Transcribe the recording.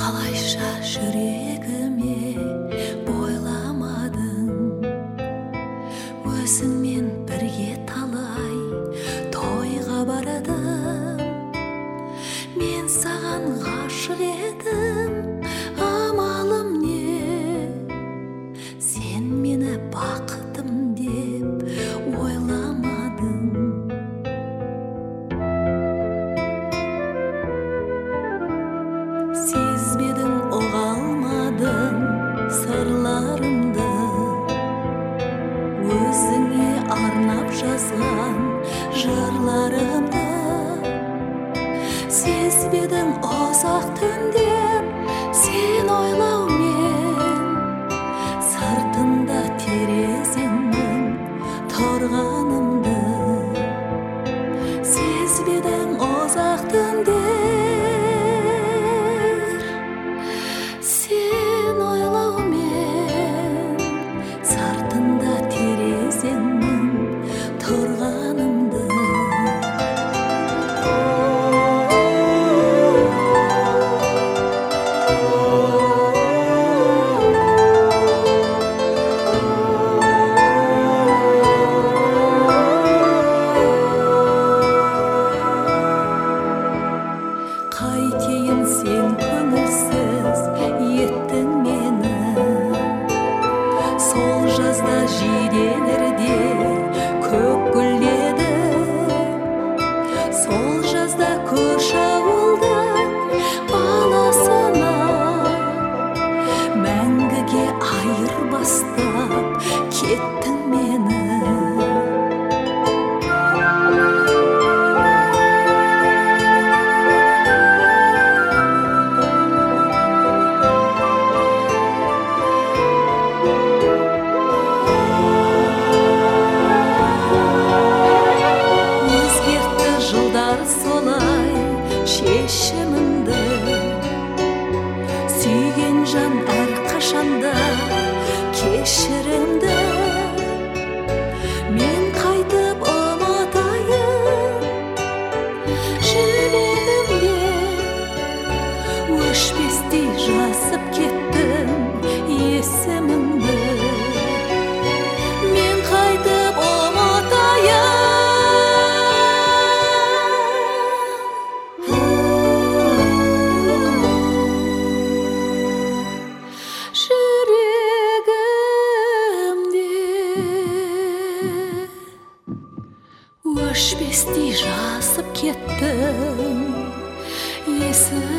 Қалайша жүрегіме бойламадың, өзіңмен бірге талай тойға барадым. Мен саған ғашық едім, амалым не? Сен мені бақытым деп ойламадың. Сезбедің, ұға алмадың сырларымды, өзіңе арнап жазған жырларымды. Сезбедің, ұзақ түндер сен ойлаумен, сыртында терезеңнің тұрғанымды. Сезбедің, ұзақ түндер сен ойлаумен, сыртында терезеңнің тұрғанымды. Қайтейін, сен көңілсіз еттің мені. Сол жазда жиделерде көк гүлдеді. Сол жазда көрші ауылдың баласына мәңгіге айырбастап кеттің мені. Солай шешімімді, сүйген жан әрқашанда кешірімді. Мен қайтып ұмытайын жүрегімде, өшпестей жазып кеттім есімімді. Мен қайтып ұмытайын өшпестей жазып кеттім есімімді.